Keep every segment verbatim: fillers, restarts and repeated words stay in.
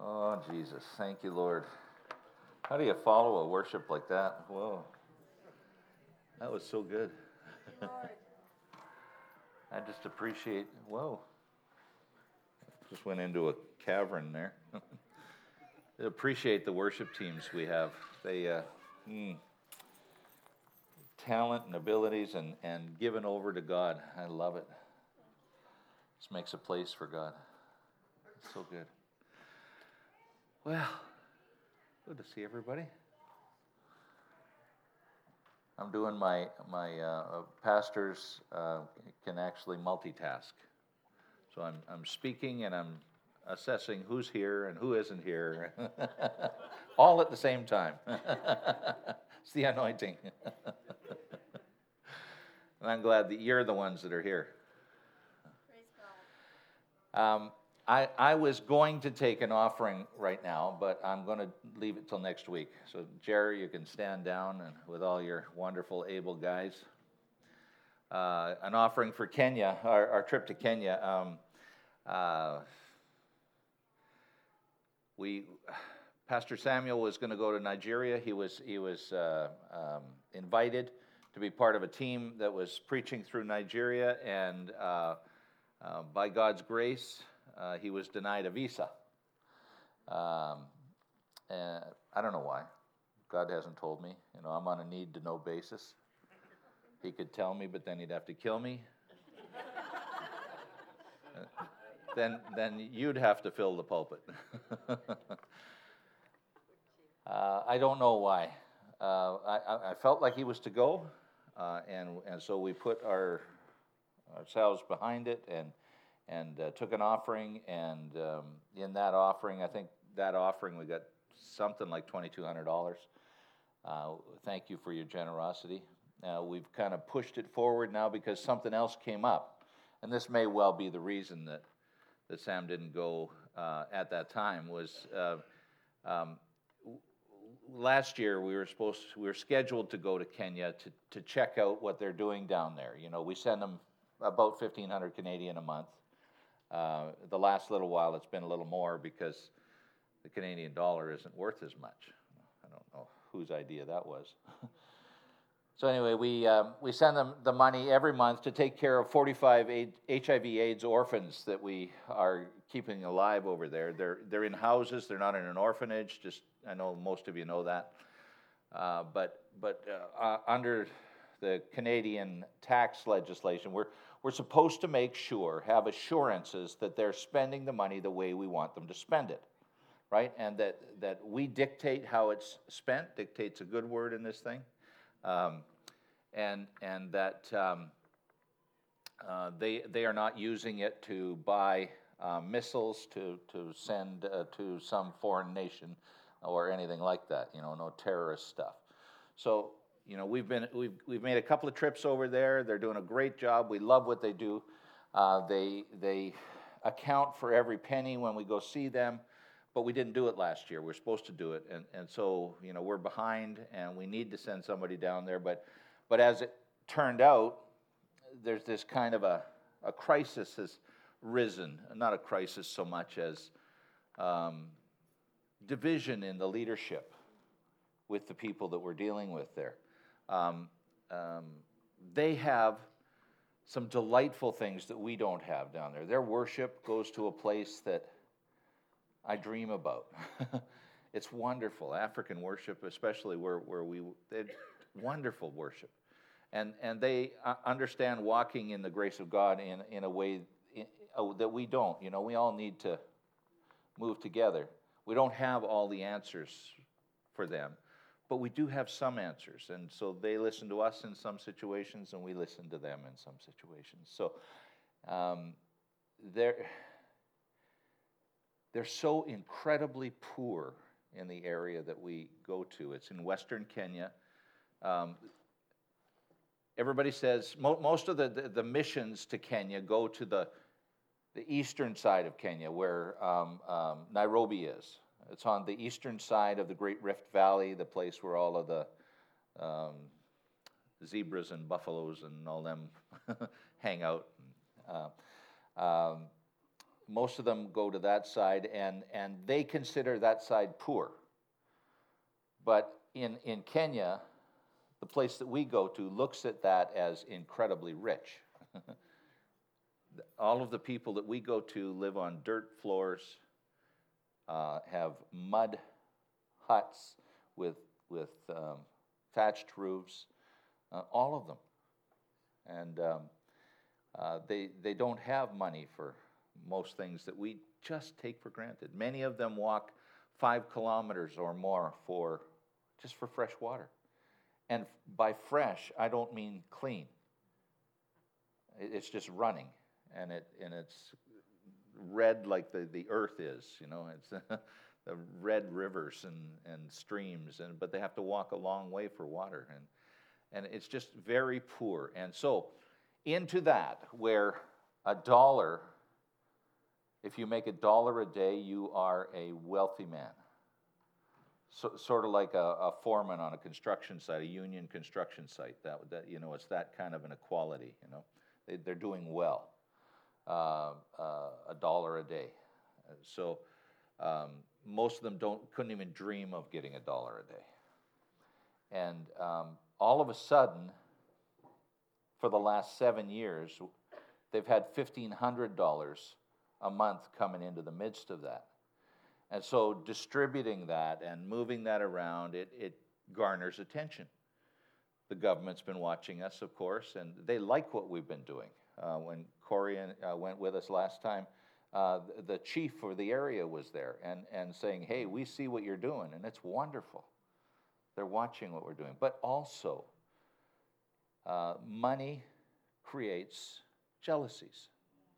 Oh, Jesus. Thank you, Lord. How do you follow a worship like that? Whoa. That was so good. I just appreciate, whoa. Just went into a cavern there. I appreciate the worship teams we have. They, uh, mm, talent and abilities and, and given over to God. I love it. This makes a place for God. It's so good. Well, good to see everybody. I'm doing my, my uh, pastors uh, can actually multitask. So I'm, I'm speaking and I'm assessing who's here and who isn't here, all at the same time. It's the anointing. And I'm glad that you're the ones that are here. Praise God. Um, I, I was going to take an offering right now, but I'm going to leave it till next week. So, Jerry, you can stand down and with all your wonderful, able guys. Uh, an offering for Kenya, our, our trip to Kenya. Um, uh, we, Pastor Samuel was going to go to Nigeria. He was he was uh, um, invited to be part of a team that was preaching through Nigeria, and uh, uh, by God's grace, uh, he was denied a visa. Um, and I don't know why. God hasn't told me. You know, I'm on a need-to-know basis. He could tell me, but then he'd have to kill me. then, then you'd have to fill the pulpit. uh, I don't know why. Uh, I, I felt like he was to go, uh, and and so we put our ourselves behind it, and and uh, took an offering, and um, in that offering, I think that offering we got something like twenty-two hundred dollars. Uh, thank you for your generosity. Uh, we've kind of pushed it forward now because something else came up, and this may well be the reason that that Sam didn't go uh, at that time. Was uh, um, last year we were supposed to, we were scheduled to go to Kenya to to check out what they're doing down there. You know, we send them about fifteen hundred Canadian a month. Uh, the last little while it's been a little more because the Canadian dollar isn't worth as much. I don't know whose idea that was. So anyway, we um, we send them the money every month to take care of forty-five H I V AIDS orphans that we are keeping alive over there. They're they're in houses. They're not in an orphanage. Just I know most of you know that. Uh, but but uh, uh, under the Canadian tax legislation, we're we're supposed to make sure, have assurances that they're spending the money the way we want them to spend it, right? And that that we dictate how it's spent. Dictate's a good word in this thing. Um, and and that um, uh, they they are not using it to buy uh, missiles to to send uh, to some foreign nation or anything like that. You know, no terrorist stuff. So you know we've been we've we've made a couple of trips over there. They're doing a great job. We love what they do. Uh, they they account for every penny when we go see them. But we didn't do it last year. We're supposed to do it, and and so you know we're behind, and we need to send somebody down there. But but as it turned out, there's this kind of a a crisis has risen. Not a crisis so much as um, division in the leadership with the people that we're dealing with there. Um, um, they have some delightful things that we don't have down there. Their worship goes to a place that I dream about. It's wonderful. African worship, especially where, where we, wonderful worship. And and they understand walking in the grace of God in, in a way in, uh, that we don't. You know, we all need to move together. We don't have all the answers for them, but we do have some answers. And so they listen to us in some situations, and we listen to them in some situations. So um, they're... They're so incredibly poor in the area that we go to. It's in western Kenya. Um, everybody says, mo- most of the, the, the missions to Kenya go to the, the eastern side of Kenya, where um, um, Nairobi is. It's on the eastern side of the Great Rift Valley, the place where all of the um, zebras and buffaloes and all them hang out. Uh, um, most of them go to that side, and, and they consider that side poor. But in, in Kenya, the place that we go to looks at that as incredibly rich. All of the people that we go to live on dirt floors, uh, have mud huts with, with um, thatched roofs, uh, all of them. And um, uh, they, they don't have money for most things that we just take for granted. Many of them walk five kilometers or more for just for fresh water. And by fresh, I don't mean clean. It's just running, and it and it's red like the, the earth is, you know. It's the red rivers and, and streams, and but they have to walk a long way for water, and and it's just very poor. And so into that, where a dollar, if you make a dollar a day, you are a wealthy man. So, sort of like a, a foreman on a construction site, a union construction site. That, that you know, it's that kind of an equality. You know, they, they're doing well. Uh, uh, a dollar a day. So um, most of them don't couldn't even dream of getting a dollar a day. And um, all of a sudden, for the last seven years, they've had fifteen hundred dollars a month coming into the midst of that. And so distributing that and moving that around, it, it garners attention. The government's been watching us, of course, and they like what we've been doing. Uh, when Corey uh, went with us last time, uh, the chief for the area was there and, and saying, hey, we see what you're doing, and it's wonderful. They're watching what we're doing. But also, uh, money creates jealousies.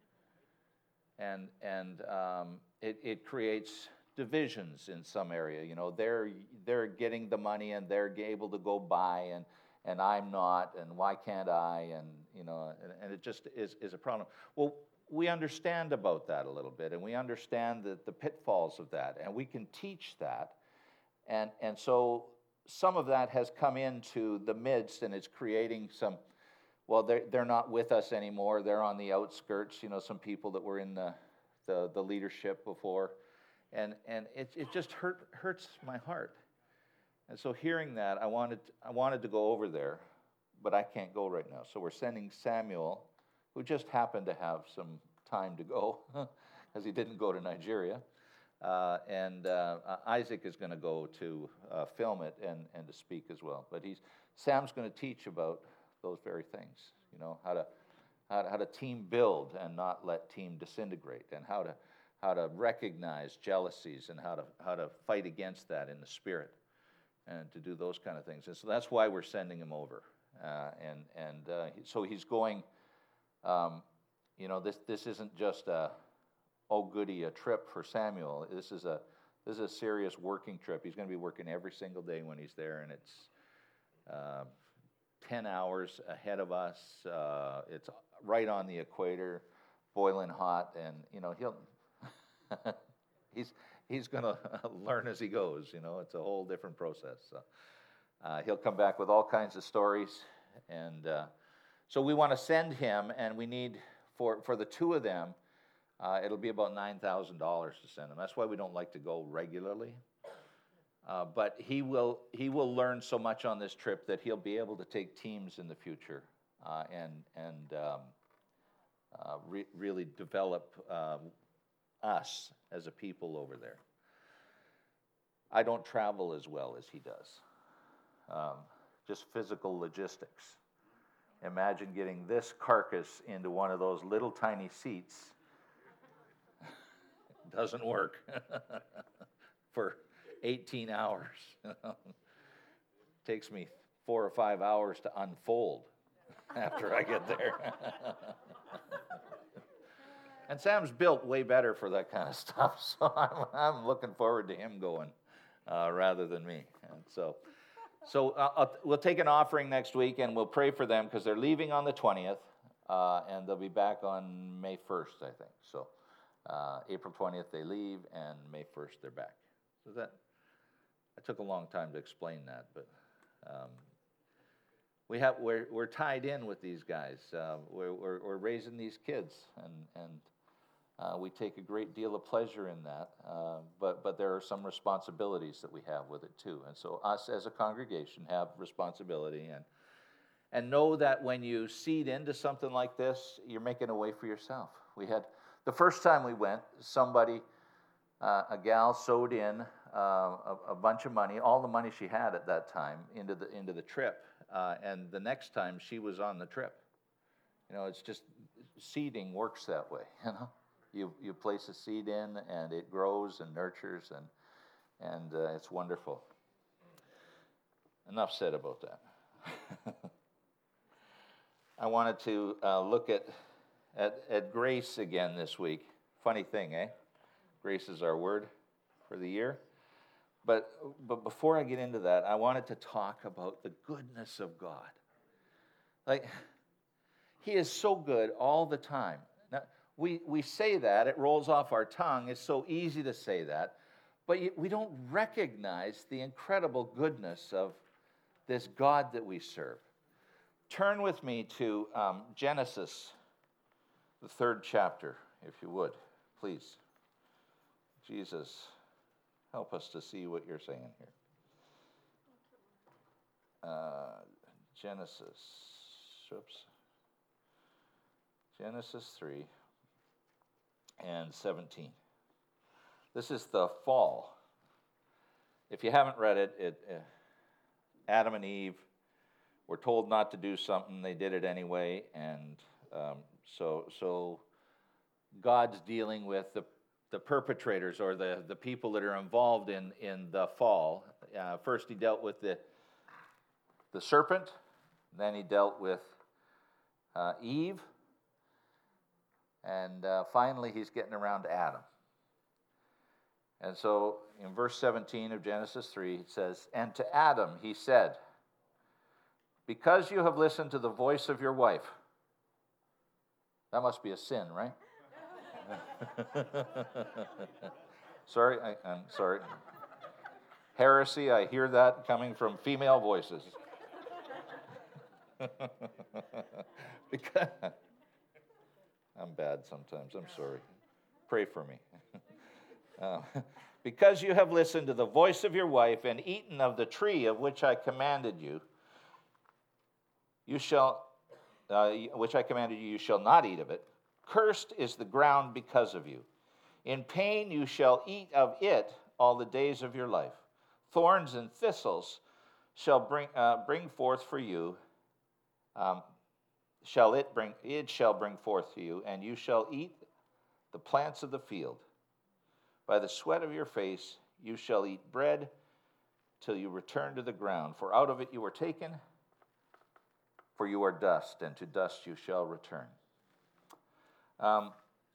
And, and um, it, it creates divisions in some area. You know, they're they're getting the money and they're able to go buy, and and I'm not, and why can't I? And you know, and, and it just is, is a problem. Well, we understand about that a little bit, and we understand that the pitfalls of that, and we can teach that, and and so some of that has come into the midst, and it's creating some. Well, they're they're not with us anymore. They're on the outskirts. You know, some people that were in the the, the leadership before. And and it it just hurt hurts my heart. And so hearing that, I wanted I wanted to go over there, but I can't go right now. So we're sending Samuel, who just happened to have some time to go, because he didn't go to Nigeria. Uh, and uh, Isaac is going to go to uh, film it and, and to speak as well. But he's Sam's going to teach about those very things. You know, how to how to, how to team build and not let team disintegrate, and how to how to recognize jealousies and how to how to fight against that in the spirit, and to do those kind of things. And so that's why we're sending him over. Uh, and and uh, so he's going. Um, you know, this this isn't just a oh goody a trip for Samuel. This is a this is a serious working trip. He's going to be working every single day when he's there, and it's uh, ten hours ahead of us. Uh, it's right on the equator, boiling hot, and you know he'll. he's he's going to learn as he goes. You know, it's a whole different process. So, uh, he'll come back with all kinds of stories, and uh, so we want to send him, and we need for for the two of them, uh, it'll be about nine thousand dollars to send them. That's why we don't like to go regularly. Uh, but he will he will learn so much on this trip that he'll be able to take teams in the future uh, and and um, uh, re- really develop. Um, us as a people over there. I don't travel as well as he does. Um, just physical logistics. Imagine getting this carcass into one of those little tiny seats. It doesn't work for eighteen hours. Takes me four or five hours to unfold after I get there. And Sam's built way better for that kind of stuff, so I'm, I'm looking forward to him going uh, rather than me. And so, so uh, I'll, we'll take an offering next week, and we'll pray for them because they're leaving on the twentieth, uh, and they'll be back on May first, I think. So, uh, April twentieth they leave, and May first they're back. So that I took a long time to explain that, but um, we have we're we're tied in with these guys. Uh, we're, we're we're raising these kids, and and. Uh, we take a great deal of pleasure in that, uh, but, but there are some responsibilities that we have with it too. And so us as a congregation have responsibility, and, and know that when you seed into something like this, you're making a way for yourself. We had, the first time we went, somebody, uh, a gal sewed in uh, a, a bunch of money, all the money she had at that time, into the, into the trip. Uh, and the next time she was on the trip. You know, it's just, seeding works that way, you know. You you place a seed in, and it grows and nurtures, and and uh, it's wonderful. Enough said about that. I wanted to uh, look at, at at grace again this week. Funny thing, eh? Grace is our word for the year. But but before I get into that, I wanted to talk about the goodness of God. Like, He is so good all the time. Now, we, we say that, it rolls off our tongue, it's so easy to say that, but we don't recognize the incredible goodness of this God that we serve. Turn with me to um, Genesis, the third chapter, if you would, please. Jesus, help us to see what you're saying here. Uh, Genesis, oops. Genesis three and seventeen. This is the fall. If you haven't read it, it uh, Adam and Eve were told not to do something. They did it anyway, and um, so so God's dealing with the the perpetrators, or the, the people that are involved in, in the fall. Uh, first he dealt with the, the serpent, then he dealt with uh, Eve, and uh, finally he's getting around to Adam. And so in verse seventeen of Genesis three, it says, "And to Adam he said, 'Because you have listened to the voice of your wife.'" That must be a sin, right? Sorry, I, I'm sorry. Heresy, I hear that coming from female voices. Because I'm bad sometimes, I'm sorry. Pray for me. uh, "Because you have listened to the voice of your wife and eaten of the tree of which I commanded you, you shall, uh, which I commanded you, you shall not eat of it. Cursed is the ground because of you. In pain you shall eat of it all the days of your life. Thorns and thistles shall bring uh, bring forth for you. Um, shall it bring it shall bring forth to you, and you shall eat the plants of the field. By the sweat of your face you shall eat bread till you return to the ground. For out of it you were taken, for you are dust, and to dust you shall return." Um,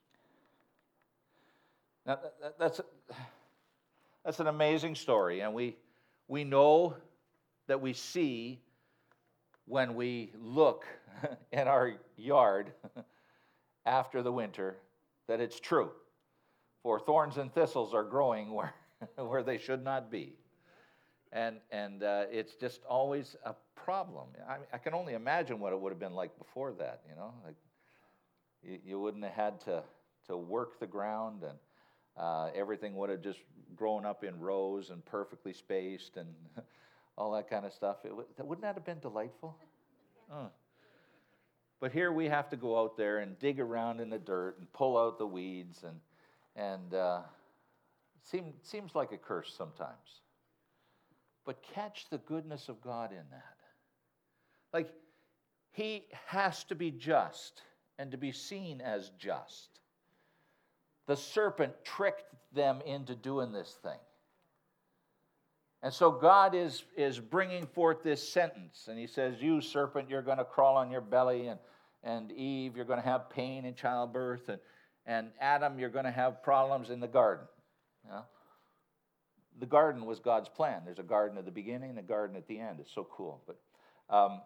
now that, that's that's an amazing story, and we we know that we see when we look in our yard after the winter that it's true. For thorns and thistles are growing where where they should not be, and and uh, it's just always a problem. I, I can only imagine what it would have been like before that. You know, like. You, you wouldn't have had to, to work the ground, and uh, everything would have just grown up in rows and perfectly spaced and all that kind of stuff. It w- wouldn't that have been delightful? Uh. But here we have to go out there and dig around in the dirt and pull out the weeds, and and uh, it seem, seems like a curse sometimes. But catch the goodness of God in that. Like, He has to be just and to be seen as just. The serpent tricked them into doing this thing. And so God is, is bringing forth this sentence, and he says, "You serpent, you're going to crawl on your belly, and, and Eve, you're going to have pain in childbirth, and, and Adam, you're going to have problems in the garden." You know? The garden was God's plan. There's a garden at the beginning and a garden at the end. It's so cool. But um,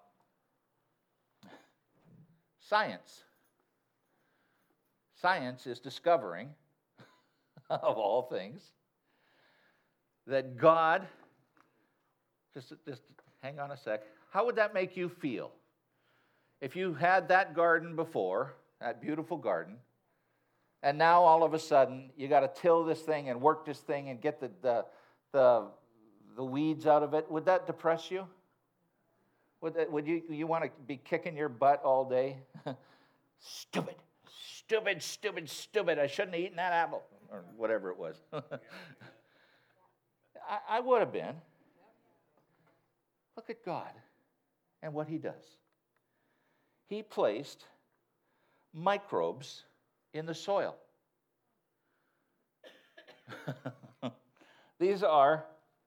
science. Science is discovering, of all things, that God, just, just hang on a sec, how would that make you feel? If you had that garden before, that beautiful garden, And now all of a sudden, you got to till this thing and work this thing and get the, the, the, the weeds out of it. Would that depress you? Would, that, would you, you want to be kicking your butt all day? Stupid, stupid, stupid, stupid. I shouldn't have eaten that apple. Or whatever it was. I, I would have been. Look at God and what he does. He placed microbes in the soil. These are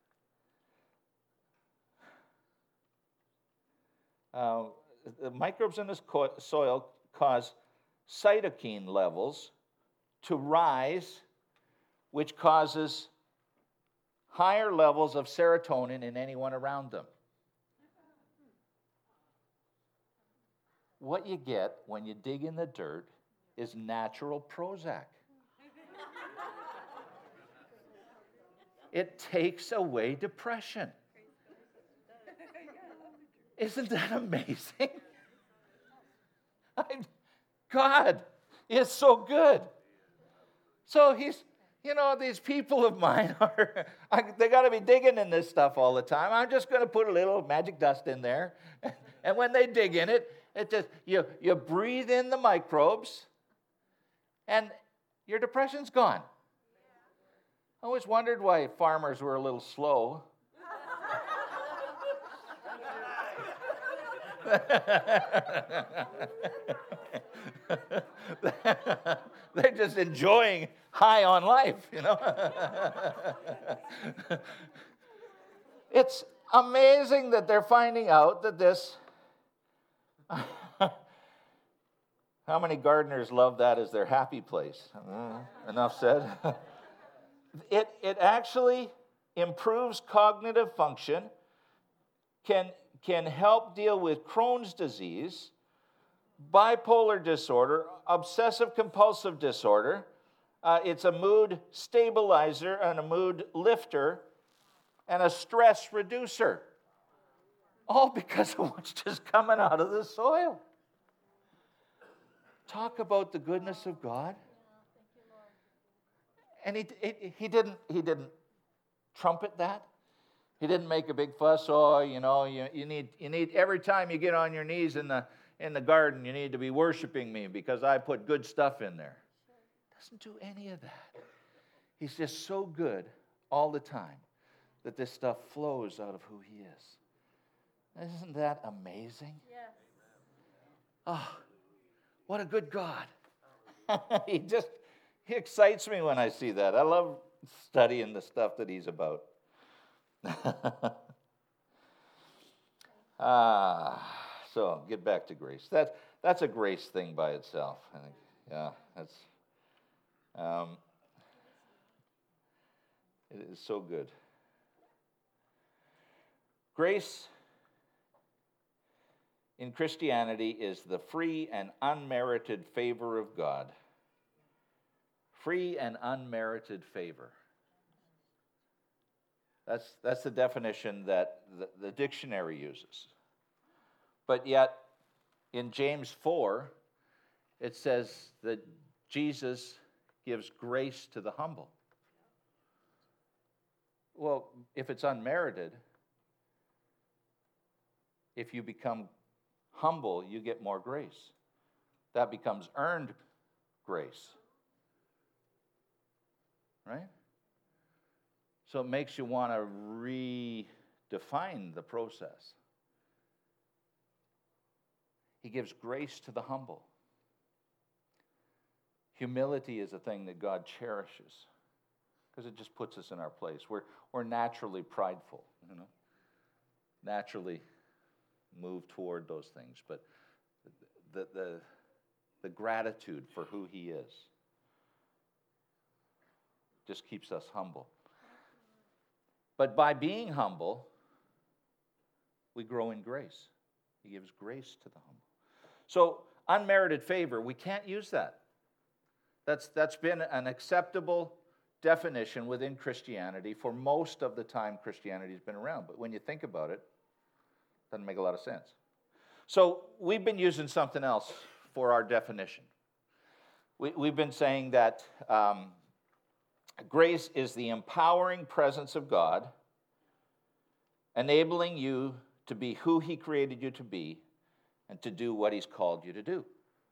uh, the microbes in this co- soil cause cytokine levels to rise, which causes higher levels of serotonin in anyone around them. What you get when you dig in the dirt is natural Prozac. It takes away depression. Isn't that amazing? I, God is so good. So he's, you know, these people of mine are, I, they got to be digging in this stuff all the time. I'm just going to put a little magic dust in there. And when they dig in it, it just, you, you breathe in the microbes and your depression's gone. I always wondered why farmers were a little slow. They're just enjoying high on life, you know. It's amazing that they're finding out that this. How many gardeners love that as their happy place? Mm, enough said. It it actually improves cognitive function, can can help deal with Crohn's disease, bipolar disorder, obsessive compulsive disorder. Uh, it's a mood stabilizer and a mood lifter and a stress reducer. All because of what's just coming out of the soil. Talk about the goodness of God. And he, he, he didn't he didn't trumpet that. He didn't make a big fuss. Oh, you know, you, you need you need every time you get on your knees in the in the garden, you need to be worshiping me because I put good stuff in there. Doesn't do any of that. He's just so good all the time that this stuff flows out of who he is. Isn't that amazing? Yes. Oh, what a good God. he just he excites me when I see that. I love studying the stuff that he's about. ah, so get back to grace. That that's a grace thing by itself. I think. Yeah, that's um, it is so good. Grace in Christianity is the free and unmerited favor of God. Free and unmerited favor. That's, that's the definition that the, the dictionary uses. But yet, in James four, it says that Jesus gives grace to the humble. Well, if it's unmerited, if you become humble, you get more grace. That becomes earned grace. Right? So it makes you want to redefine the process. He gives grace to the humble. Humility is a thing that God cherishes because it just puts us in our place. We're, we're naturally prideful, you know, naturally move toward those things. But the, the, the gratitude for who he is just keeps us humble. But by being humble, we grow in grace. He gives grace to the humble. So, unmerited favor, we can't use that. That's, that's been an acceptable definition within Christianity for most of the time Christianity's been around. But when you think about it, it doesn't make a lot of sense. So, we've been using something else for our definition. we, we've been saying that um, grace is the empowering presence of God, enabling you to be who he created you to be and to do what he's called you to do.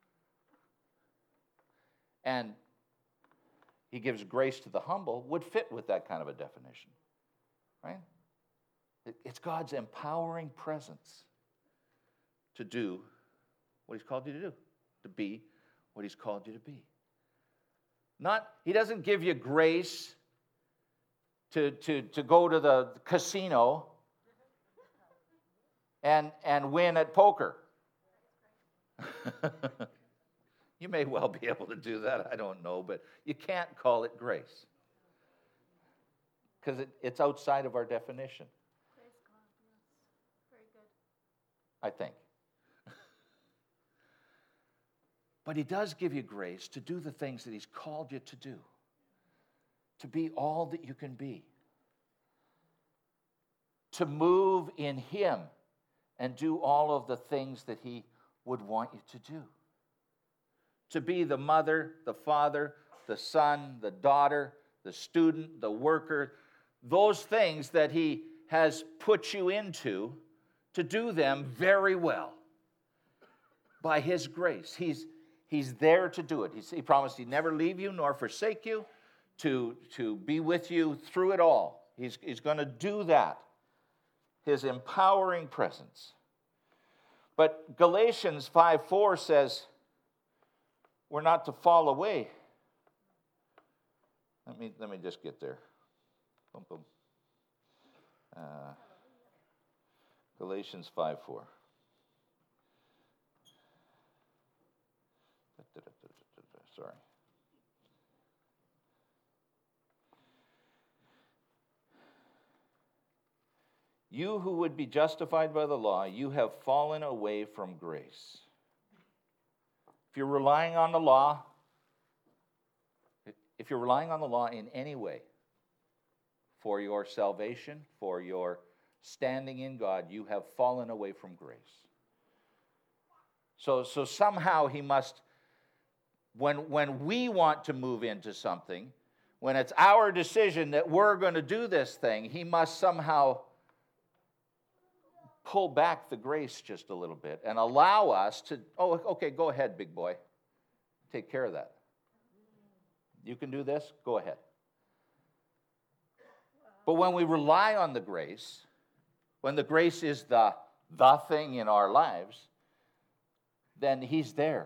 And he gives grace to the humble would fit with that kind of a definition, right? It's God's empowering presence to do what he's called you to do, to be what he's called you to be. Not, he doesn't give you grace to, to, to go to the casino and, and win at poker. You may well be able to do that, I don't know, but you can't call it grace because it, it's outside of our definition. Praise God, yes. Very good. I think. But he does give you grace to do the things that he's called you to do, to be all that you can be, to move in him and do all of the things that he would want you to do, to be the mother, the father, the son, the daughter, the student, the worker, those things that he has put you into, to do them very well by his grace. He's, he's there to do it. He's, he promised he'd never leave you nor forsake you, to, to be with you through it all. He's, he's going to do that, his empowering presence. But Galatians five four says, we're not to fall away. Let me, let me just get there. Boom, boom. Uh, Galatians five four. Sorry. You who would be justified by the law, you have fallen away from grace. If you're relying on the law, if you're relying on the law in any way for your salvation, for your standing in God, you have fallen away from grace. So, so somehow he must, when, when we want to move into something, when it's our decision that we're going to do this thing, he must somehow pull back the grace just a little bit and allow us to, oh, okay, go ahead, big boy. Take care of that. You can do this, go ahead. But when we rely on the grace, when the grace is the, the thing in our lives, then he's there,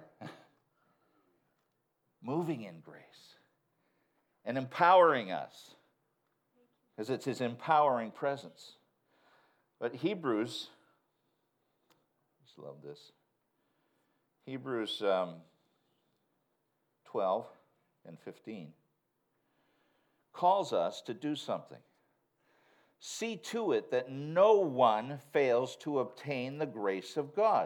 moving in grace and empowering us, because it's his empowering presence. But Hebrews, I just love this. Hebrews um, twelve and fifteen calls us to do something. See to it that no one fails to obtain the grace of God.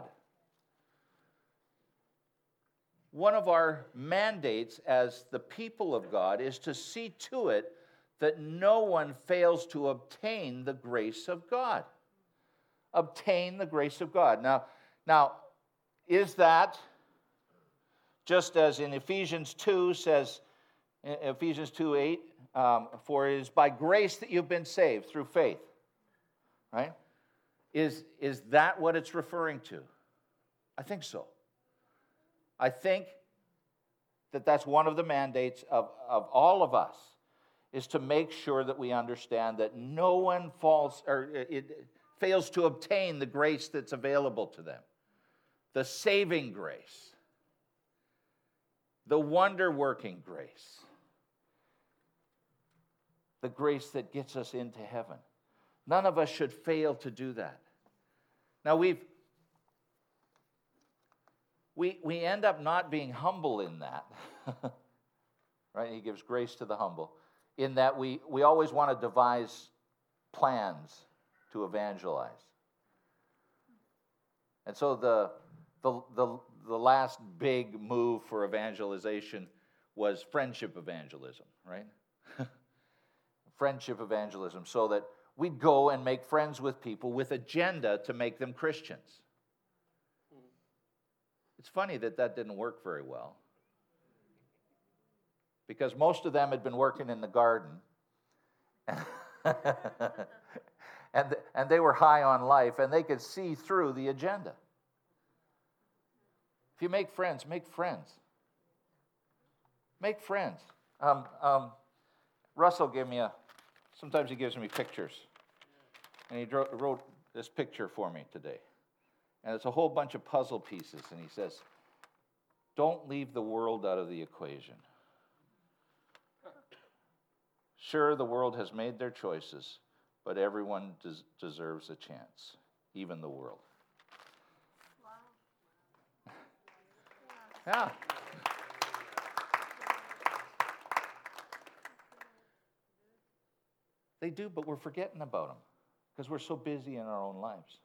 One of our mandates as the people of God is to see to it that no one fails to obtain the grace of God. Obtain the grace of God. Now, now, is that just as in Ephesians two says, Ephesians two eight, um, for it is by grace that you've been saved through faith, right? Is, is that what it's referring to? I think so. I think that that's one of the mandates of, of all of us, is to make sure that we understand that no one falls or it fails to obtain the grace that's available to them. The saving grace. The wonder-working grace. The grace that gets us into heaven. None of us should fail to do that. Now we've we we end up not being humble in that. Right? He gives grace to the humble. In that we, we always want to devise plans to evangelize. And so the, the, the, the last big move for evangelization was friendship evangelism, right? Friendship evangelism, so that we'd go and make friends with people with agenda to make them Christians. It's funny that that didn't work very well. because most of them had been working in the garden. and, and they were high on life, and they could see through the agenda. If you make friends, make friends. Make friends. Um, um, Russell gave me a, sometimes he gives me pictures. And he dro- wrote this picture for me today. And it's a whole bunch of puzzle pieces. And he says, don't leave the world out of the equation. Sure, the world has made their choices, but everyone des- deserves a chance, even the world. Wow. Yeah. They do, but we're forgetting about them because we're so busy in our own lives.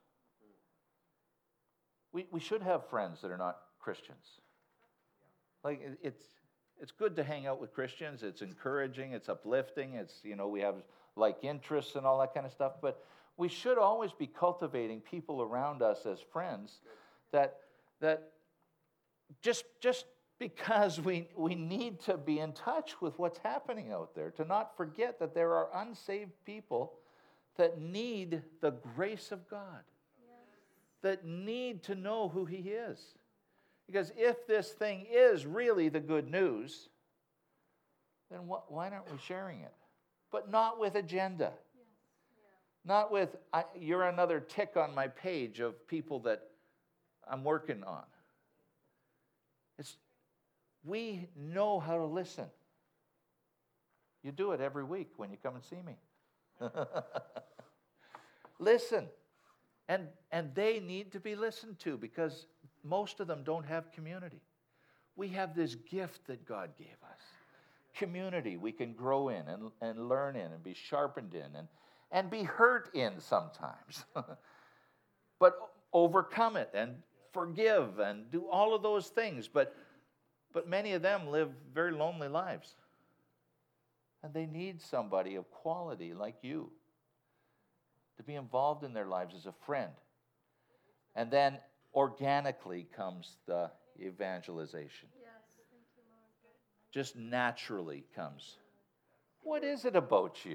We we should have friends that are not Christians. Like it- it's it's good to hang out with Christians. It's encouraging. It's uplifting. It's, you know, we have like interests and all that kind of stuff. But we should always be cultivating people around us as friends that that just just because we we need to be in touch with what's happening out there, to not forget that there are unsaved people that need the grace of God, that need to know who He is. Because if this thing is really the good news, then wh- why aren't we sharing it? But not with agenda. Not with, I, you're another tick on my page of people that I'm working on. It's, we know how to listen. You do it every week when you come and see me. Listen. And, and they need to be listened to because most of them don't have community. We have this gift that God gave us. Community we can grow in and, and learn in and be sharpened in and, and be hurt in sometimes. But overcome it and forgive and do all of those things. But, but many of them live very lonely lives. And they need somebody of quality like you to be involved in their lives as a friend. And then organically comes the evangelization. Yes, thank you, Lord. Just naturally comes. What is it about you?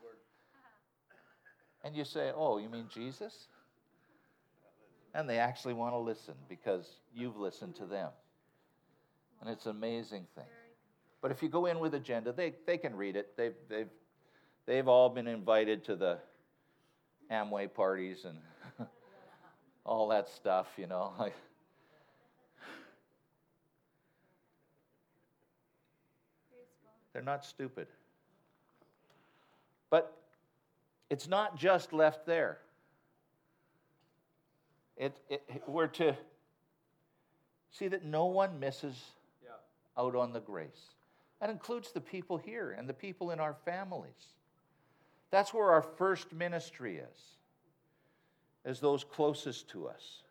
And you say, oh, you mean Jesus? And they actually want to listen because you've listened to them. And it's an amazing thing. But if you go in with agenda, they, they can read it. They've, they've, they've all been invited to the Amway parties and all that stuff, you know. They're not stupid. But it's not just left there. It, it, we're to see that no one misses yeah. out on the grace. That includes the people here and the people in our families. That's where our first ministry is, as those closest to us.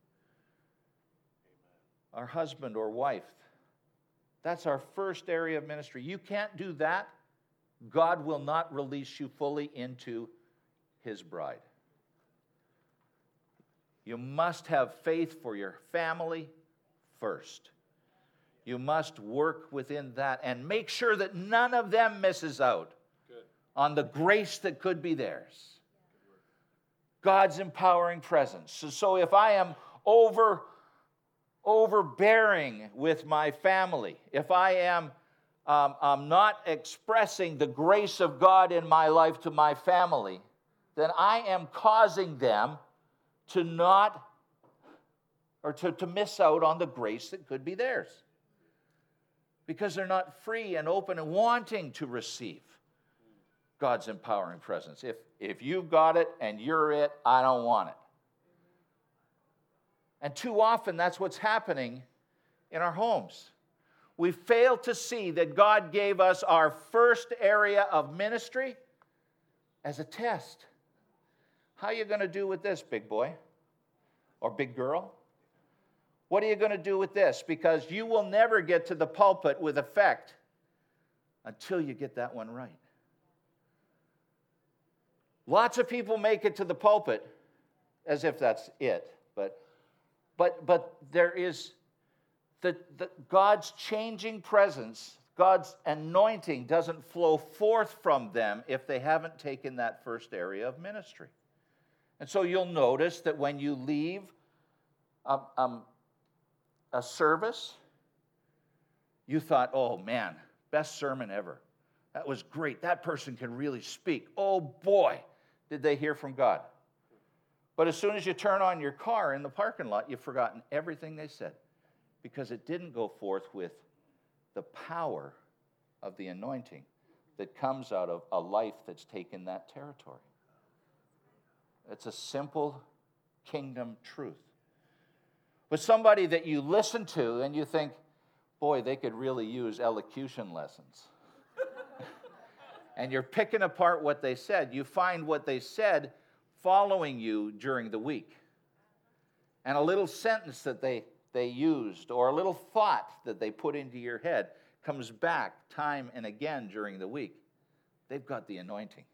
Amen. Our husband or wife. That's our first area of ministry. You can't do that, God will not release you fully into His bride. You must have faith for your family first. You must work within that and make sure that none of them misses out on the grace that could be theirs. God's empowering presence. So, so if I am over, overbearing with my family, if I am um, I'm not expressing the grace of God in my life to my family, then I am causing them to not, or to, to miss out on the grace that could be theirs. Because they're not free and open and wanting to receive God's empowering presence. If, if you've got it and you're it, I don't want it. And too often that's what's happening in our homes. We fail to see that God gave us our first area of ministry as a test. How are you going to do with this, big boy or big girl? What are you going to do with this? Because you will never get to the pulpit with effect until you get that one right. Lots of people make it to the pulpit as if that's it, but but but there is the, the God's changing presence God's anointing doesn't flow forth from them if they haven't taken that first area of ministry. And so you'll notice that when you leave um, um, a service, you thought, oh man, best sermon ever. That was great. That person can really speak. Oh boy, did they hear from God. But as soon as you turn on your car in the parking lot, you've forgotten everything they said because it didn't go forth with the power of the anointing that comes out of a life that's taken that territory. It's a simple kingdom truth. But somebody that you listen to and you think, boy, they could really use elocution lessons. And you're picking apart what they said. You find what they said following you during the week. And a little sentence that they, they used or a little thought that they put into your head comes back time and again during the week. They've got the anointing.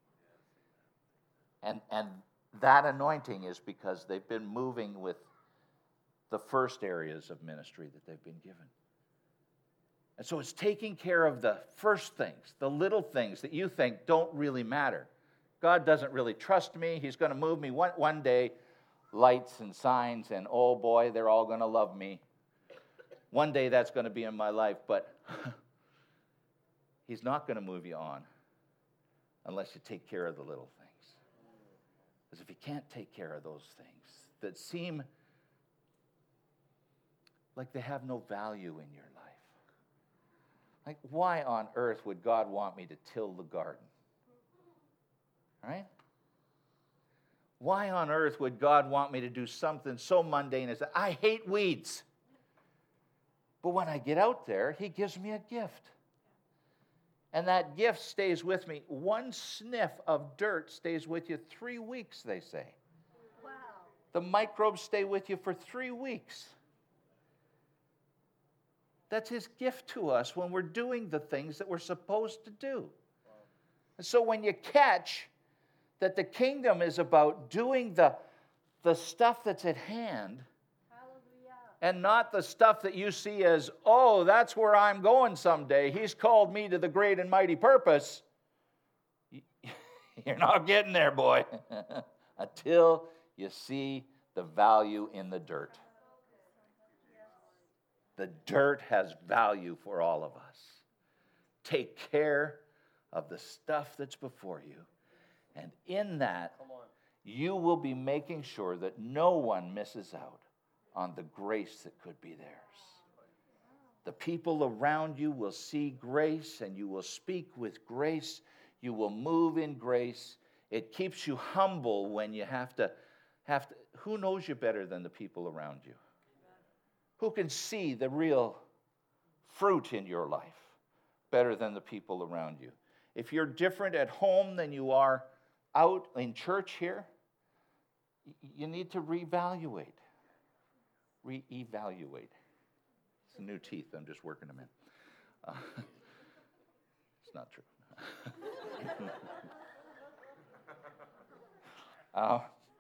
And, and that anointing is because they've been moving with the first areas of ministry that they've been given. And so it's taking care of the first things, the little things that you think don't really matter. God doesn't really trust me. He's going to move me one, one day. Lights and signs and oh boy, they're all going to love me. One day that's going to be in my life, but he's not going to move you on unless you take care of the little things. Because if you can't take care of those things that seem like they have no value in your life, like, why on earth would God want me to till the garden? Right? Why on earth would God want me to do something so mundane as that? I hate weeds. But when I get out there, he gives me a gift. And that gift stays with me. One sniff of dirt stays with you three weeks, they say. Wow. The microbes stay with you for three weeks. That's his gift to us when we're doing the things that we're supposed to do. Wow. And so when you catch that the kingdom is about doing the, the stuff that's at hand, Hallelujah. and not the stuff that you see as, oh, that's where I'm going someday. He's called me to the great and mighty purpose. You're not getting there, boy, until you see the value in the dirt. The dirt has value for all of us. Take care of the stuff that's before you. And in that, you will be making sure that no one misses out on the grace that could be theirs. The people around you will see grace, and you will speak with grace. You will move in grace. It keeps you humble when you have to, have to. Who knows you better than the people around you? Who can see the real fruit in your life better than the people around you? If you're different at home than you are out in church here, you need to reevaluate. Reevaluate. It's new teeth. I'm just working them in. Uh, it's not true. uh,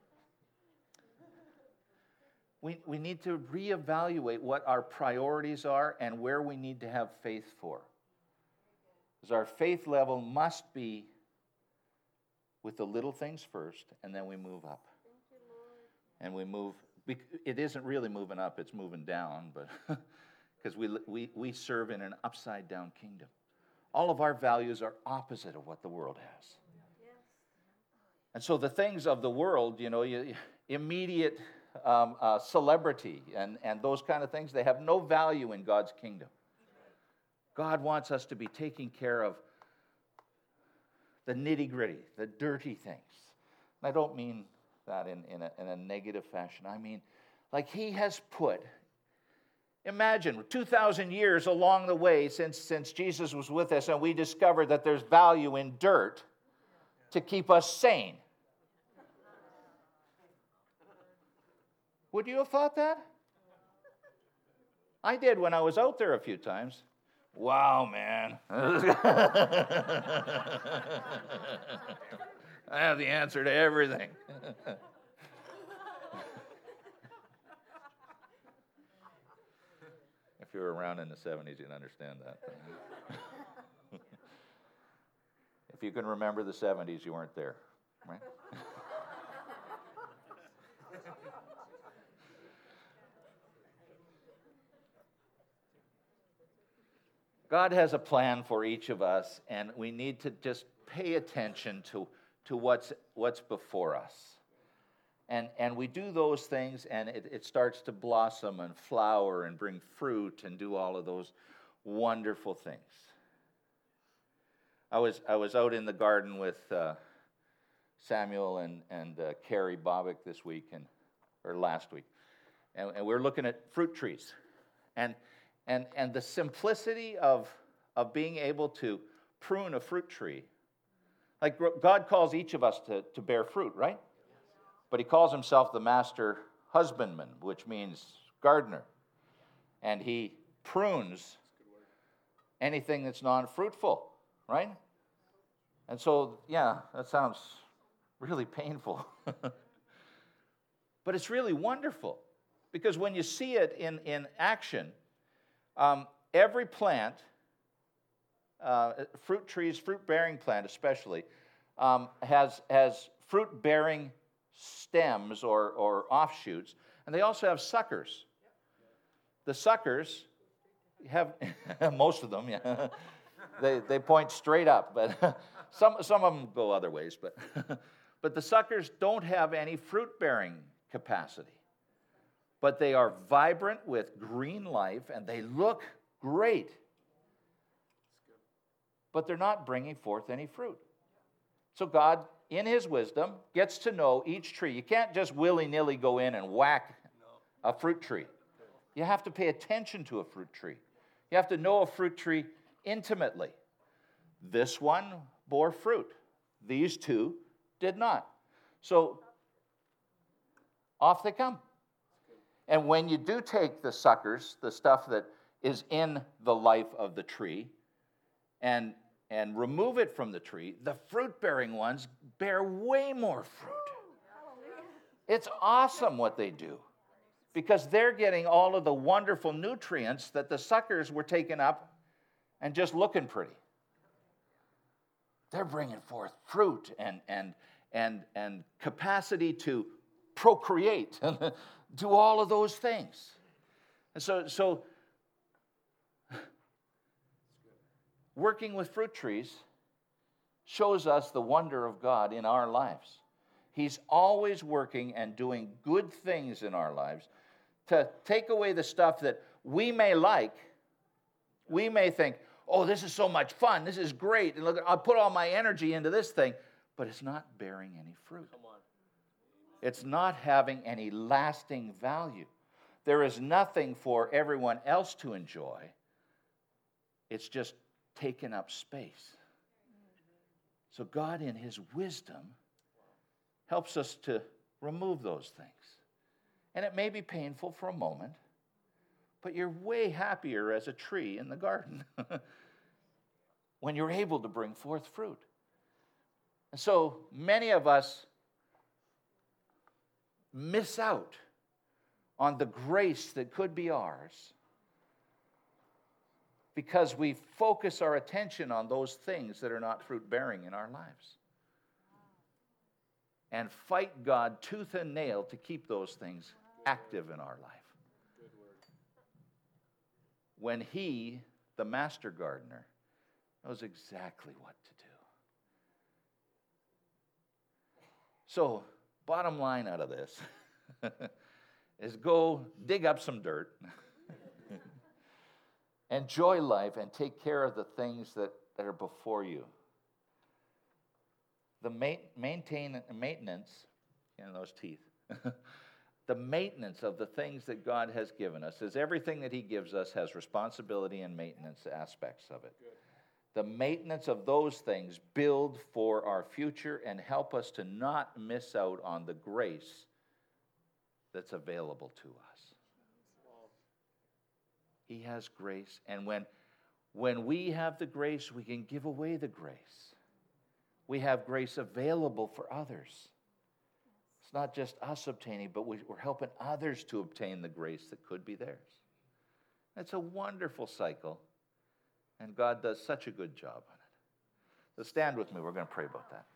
we, we need to reevaluate what our priorities are and where we need to have faith for. Because our faith level must be with the little things first, and then we move up. Thank you, Lord. And we move. It isn't really moving up, it's moving down, but because we, we, we serve in an upside-down kingdom. All of our values are opposite of what the world has. Yes. And so the things of the world, you know, you, immediate um, uh, celebrity and, and those kind of things, they have no value in God's kingdom. God wants us to be taking care of the nitty-gritty, the dirty things. And I don't mean that in, in, a, in a negative fashion. I mean, like he has put, imagine, two thousand years along the way since, since Jesus was with us, and we discovered that there's value in dirt to keep us sane. Would you have thought that? I did when I was out there a few times. Wow, man. I have the answer to everything. If you were around in the seventies, you'd understand that. If you can remember the seventies, you weren't there, right? God has a plan for each of us, and we need to just pay attention to, to what's, what's before us. And, and we do those things, and it, it starts to blossom and flower and bring fruit and do all of those wonderful things. I was, I was out in the garden with uh, Samuel and, and uh, Carrie Bobick this week, and, or last week, and, and we were looking at fruit trees. And And, and the simplicity of, of being able to prune a fruit tree. Like God calls each of us to, to bear fruit, right? But he calls himself the master husbandman, which means gardener. And he prunes anything that's non-fruitful, right? And so, yeah, that sounds really painful. But it's really wonderful. Because when you see it in, in action, Um, every plant, uh, fruit trees, fruit-bearing plant especially, um, has, has fruit-bearing stems or, or offshoots, and they also have suckers. The suckers have, most of them, yeah, they, they point straight up, but some, some of them go other ways, but, but the suckers don't have any fruit-bearing capacity. But they are vibrant with green life, and they look great. But they're not bringing forth any fruit. So God, in his wisdom, gets to know each tree. You can't just willy-nilly go in and whack a fruit tree. You have to pay attention to a fruit tree. You have to know a fruit tree intimately. This one bore fruit. These two did not. So off they come. And when you do take the suckers, the stuff that is in the life of the tree, and, and remove it from the tree, the fruit-bearing ones bear way more fruit. It's awesome what they do, because they're getting all of the wonderful nutrients that the suckers were taking up and just looking pretty. They're bringing forth fruit and, and, and, and capacity to procreate, do all of those things. And so, so working with fruit trees shows us the wonder of God in our lives. He's always working and doing good things in our lives to take away the stuff that we may like. We may think, oh, this is so much fun, this is great, and look, I'll put all my energy into this thing, but it's not bearing any fruit. It's not having any lasting value. There is nothing for everyone else to enjoy. It's just taking up space. So God, in his wisdom, helps us to remove those things. And it may be painful for a moment, but you're way happier as a tree in the garden when you're able to bring forth fruit. And so many of us miss out on the grace that could be ours because we focus our attention on those things that are not fruit-bearing in our lives. And fight God tooth and nail to keep those things active in our life. When he, the master gardener, knows exactly what to do. So, bottom line out of this is go dig up some dirt, enjoy life, and take care of the things that, that are before you. The ma- maintain maintenance, in those teeth, the maintenance of the things that God has given us is everything that he gives us has responsibility and maintenance aspects of it. Good. The maintenance of those things build for our future and help us to not miss out on the grace that's available to us. He has grace, and when, when we have the grace, we can give away the grace. We have grace available for others. It's not just us obtaining, but we, we're helping others to obtain the grace that could be theirs. It's a wonderful cycle, and God does such a good job on it. Let's stand with me. We're going to pray about that.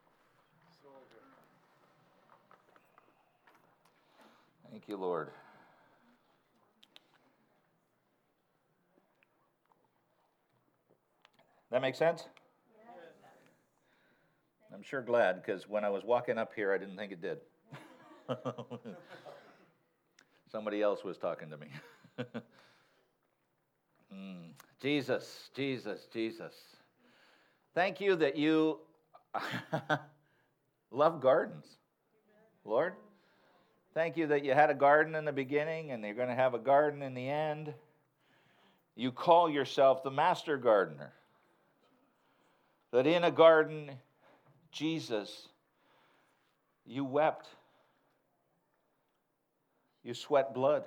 Thank you, Lord. That make sense? Yes. I'm sure glad, because when I was walking up here, I didn't think it did. Somebody else was talking to me. mm. Jesus, Jesus, Jesus. Thank you that you love gardens, Lord. Thank you that you had a garden in the beginning and you're going to have a garden in the end. You call yourself the master gardener. That in a garden, Jesus, you wept. You sweat blood.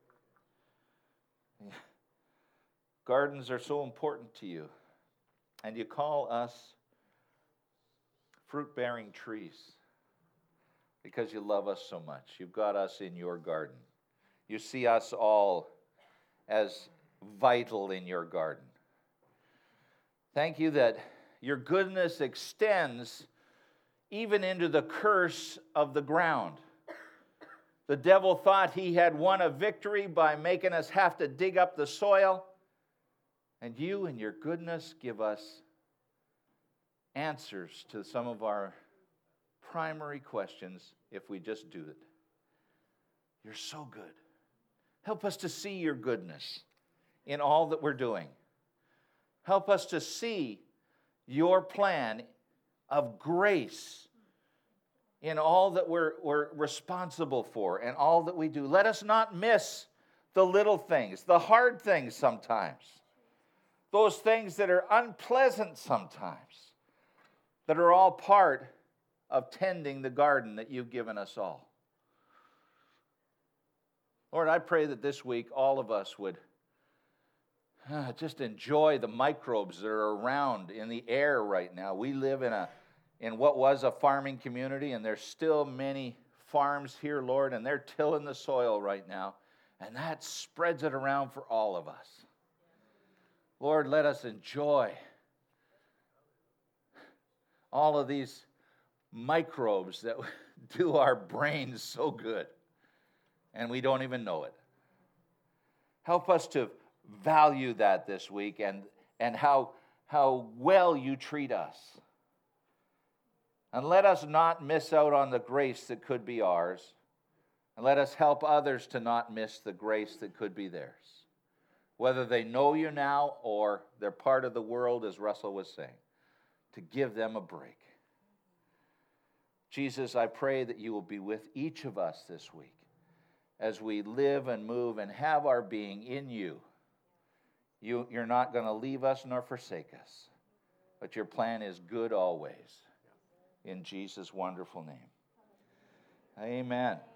Gardens are so important to you. And you call us fruit-bearing trees because you love us so much. You've got us in your garden. You see us all as vital in your garden. Thank you that your goodness extends even into the curse of the ground. The devil thought he had won a victory by making us have to dig up the soil. And you, in your goodness, give us answers to some of our primary questions if we just do it. You're so good. Help us to see your goodness in all that we're doing. Help us to see your plan of grace in all that we're, we're responsible for and all that we do. Let us not miss the little things, the hard things sometimes, those things that are unpleasant sometimes, that are all part of tending the garden that you've given us all. Lord, I pray that this week all of us would uh, just enjoy the microbes that are around in the air right now. We live in a in what was a farming community, and there's still many farms here, Lord, and they're tilling the soil right now, and that spreads it around for all of us. Lord, let us enjoy all of these microbes that do our brains so good, and we don't even know it. Help us to value that this week and, and how, how well you treat us. And let us not miss out on the grace that could be ours. And let us help others to not miss the grace that could be theirs. Whether they know you now or they're part of the world, as Russell was saying, to give them a break. Jesus, I pray that you will be with each of us this week as we live and move and have our being in you. you you're not going to leave us nor forsake us, but your plan is good always. In Jesus' wonderful name. Amen.